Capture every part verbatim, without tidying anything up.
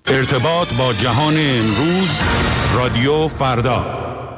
ارتباط با جهان امروز، رادیو فردا.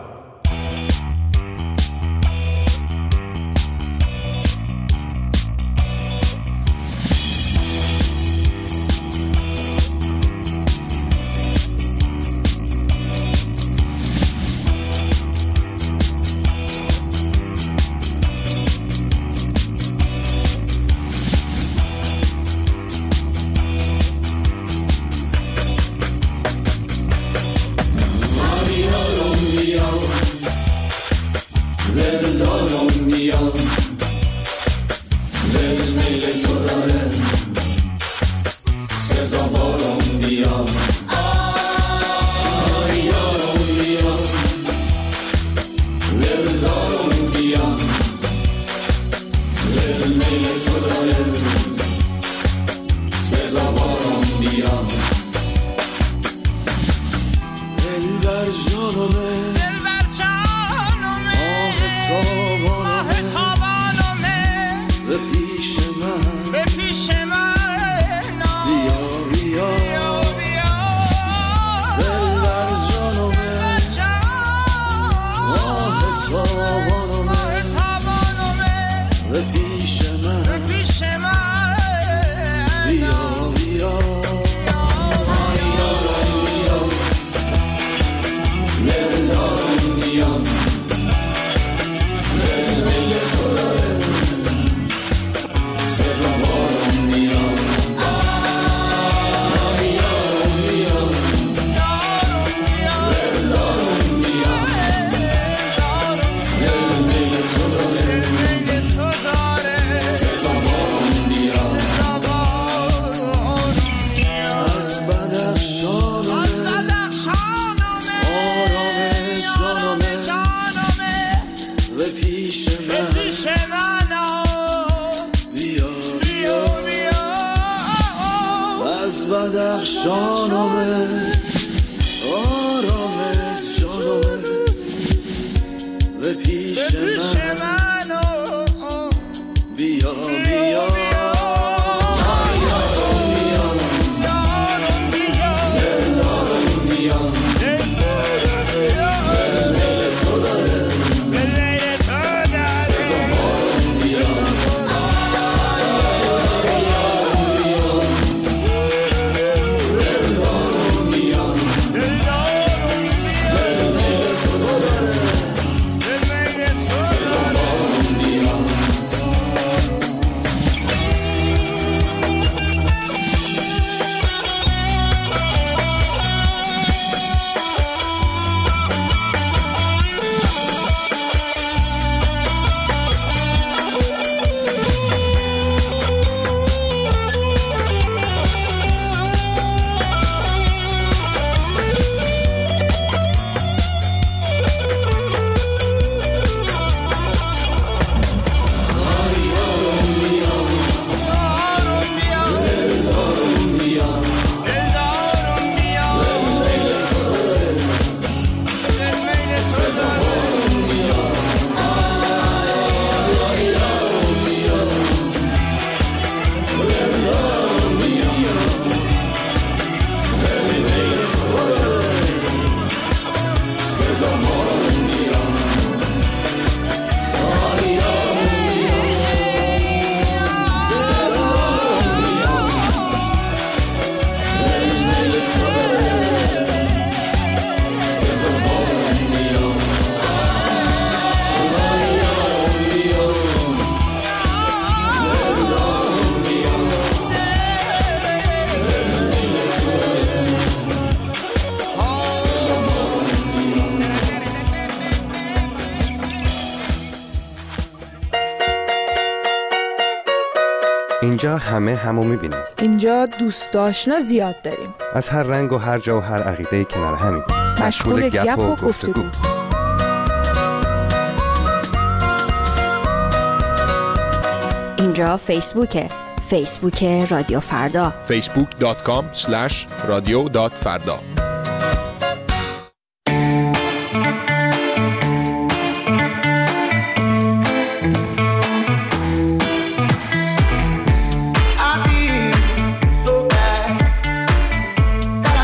اینجا همه همو میبینیم. اینجا دوست آشنا زیاد داریم. از هر رنگ و هر جا و هر عقیده کنار همیم. مشغول گپ و گفتگو. اینجا فیسبوکه. فیسبوک رادیو فردا. فیسبوک دات کام اسلش رادیو دات فردا. I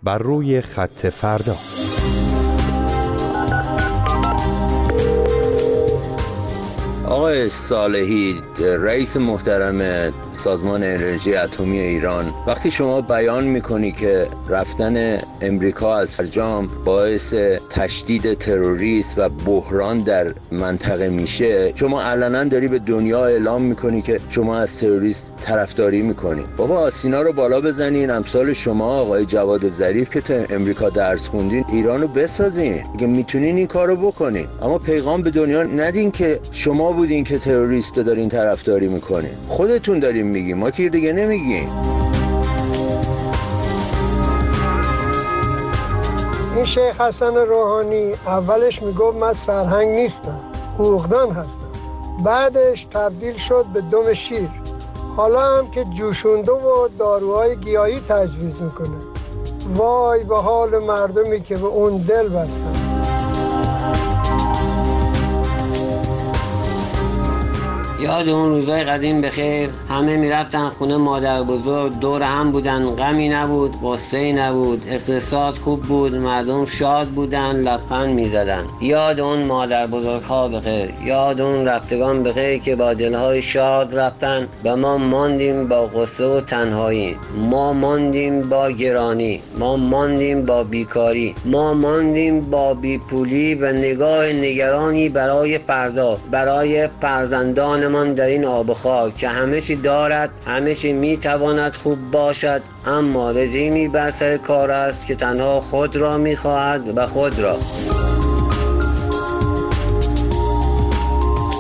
بر روی خط فردا. آقای صالحی، رئیس محترم سازمان انرژی اتمی ایران، وقتی شما بیان میکنی که رفتن امریکا از فرجام باعث تشدید تروریسم و بحران در منطقه میشه، شما علنا داری به دنیا اعلام میکنی که شما از تروریست طرفداری میکنی. بابا سینا رو بالا بزنین، امثال شما آقای جواد ظریف که تو امریکا درس خوندین، ایرانو بسازین. اگه میتونین این کارو بکنین، اما پیغام به دنیا ندین که شما بودین که تروریست دارین طرفداری میکنین. خودتون دارین میگین، ما که دیگه نمیگین. این شیخ حسن روحانی اولش میگفت من سرهنگ نیستم، حقوقدان هستم. بعدش تبدیل شد به دم شیر. حالا هم که جوشونده و داروهای گیاهی تجویز میکنه. وای به حال مردمی که به اون دل بستن. یاد اون روزای قدیم بخیر، همه میرفتن خونه مادر بزرگ، دور هم بودن، غمی نبود، غصه‌ای نبود، اقتصاد خوب بود، مردم شاد بودن، لبخند میزدن. یاد اون مادر بزرگ ها بخیر، یاد اون رفتگان بخیر که با دلهای شاد رفتن و ما ماندیم با غصه و تنهایی، ما ماندیم با گرانی، ما ماندیم با بیکاری، ما ماندیم با بیپولی و نگاه نگرانی برای فردا، برای فرزندان من در این آب و خاک که همه چی دارد، همه چی میتواند خوب باشد، اما رژیمی بر سر کار است که تنها خود را میخواهد و خود را.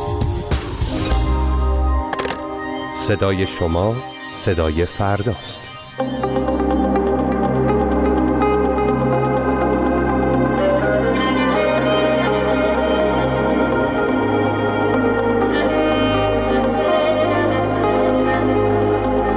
صدای شما صدای فرداست.